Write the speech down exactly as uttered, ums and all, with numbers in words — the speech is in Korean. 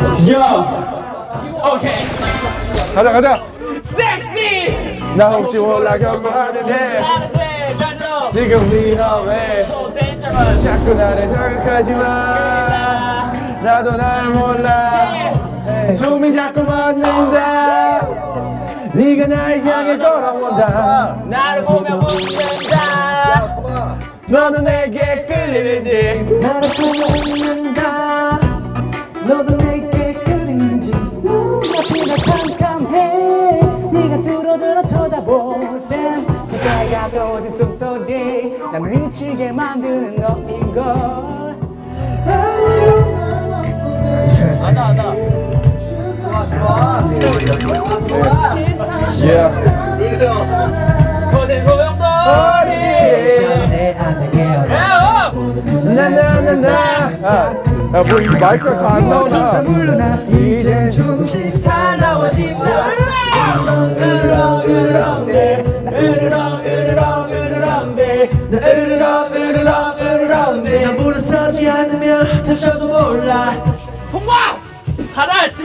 요 오케이 가자 가자. 섹시 나 혹시 몰라 경고하는데 하는데 잘 들어 지금 위험해. So dangerous 자꾸 나를 자극하지 마. 나도 날 몰라. 숨이 자꾸 멎는다. 네가 날 향해 돌아온다. 나를 보면 웃는다 너는 내게 끌리는지. 나를 보며 웃는다. 너도 내게 끌리는지. 눈앞이 캄캄해. 네가 뚫어져라 쳐다볼 땐 귓가에 가벼워진 숨소리 날 미치게 만드는 너인걸. 안다 안다 Yeah. 거센 소용돌이 내 안에 깨어라. 야 나나나나. 야, 뭐 이 마이크가 다 안 나오나? 물러나 이젠 조금씩 사나워진다. 으르렁 으르렁 대 으르렁 으르렁 으르렁 대 으르렁 으르렁 으르렁 대. 난 물러서지 않으면 다쳐도 몰라. 통과 가자 집에